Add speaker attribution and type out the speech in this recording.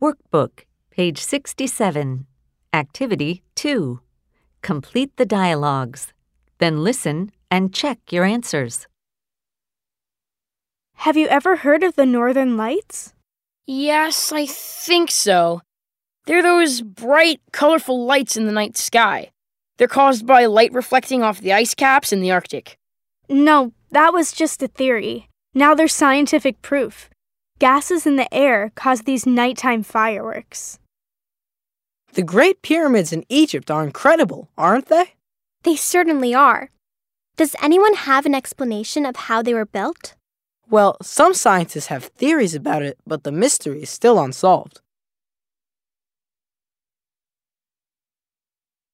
Speaker 1: Workbook, page 67. Activity 2. Complete the dialogues. Then listen and check your answers.
Speaker 2: Have you ever heard of the Northern Lights?
Speaker 3: Yes, I think so. They're those bright, colorful lights in the night sky. They're caused by light reflecting off the ice caps in the Arctic.
Speaker 2: No, that was just a theory. Now there's scientific proof. Gases in the air cause these nighttime fireworks.
Speaker 4: The Great Pyramids in Egypt are incredible, aren't they?
Speaker 5: They certainly are. Does anyone have an explanation of how they were built?
Speaker 4: Well, some scientists have theories about it, but the mystery is still unsolved.